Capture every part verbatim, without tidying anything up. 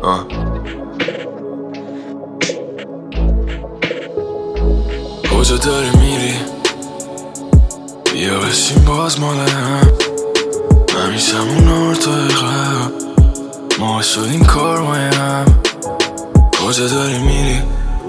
آه. کجا داری میری؟ بیا بشین باز مال هم، همیشه همون ارتای قبل ما شدیم کار مایم. کجا داری میری؟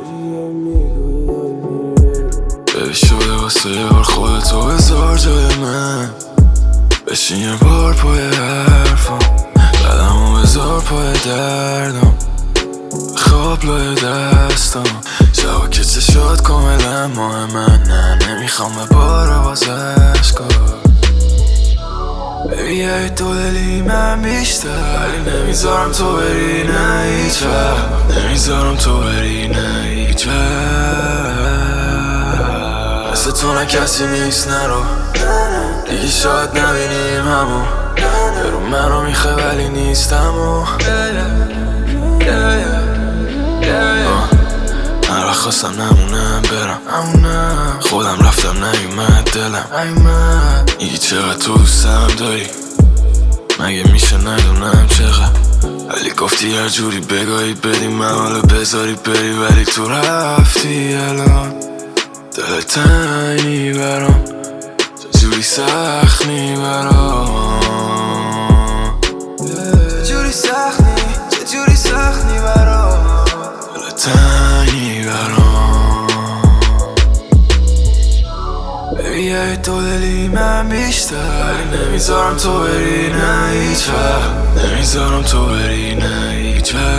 ببی شده واسه یار خودتو بذار جای من، بشین یه بار پای حرفم، قدمو بذار پای دردم، خواب لای دستم، شبا که چشات کاملا ماه من. نه نمیخوام به باره باز عشقا، ببی یه دو دلی من بیشتر، ولی نمیذارم تو بری نه هیچ وقت، نمیذارم تو بری نه هیچ وقت. مثل تو نه کسی نیست نرو، دیگه شاید نبینیم همو، برو منو میخواه ولی نیستم و هر وقت خواستم نمونم برم امونم، خودم رفتم نیومد دلم میگی چقدر تو دوستم داری، مگه میشه ندونم چقدر، ولی گفتی هر جوری بگاهی بدی من حالا بذاری بری، ولی تو رفتی الان دل تنگی برام، چجوری سخت نی برام، چجوری سخت نی چجوری سخت نی برام، دل تنگی برام. ببی یه دو دلی من بیشتر، ولی نمیذارم تو بری نه هیچ وقت، نمیذارم تو بری نه هیچ وقت.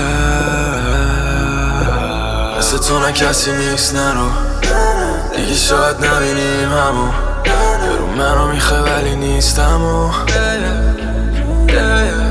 مثل تو نه کسی نیست نرو، دیگه شاید نبینیم همو، برو منو میخواه ولی نیستم و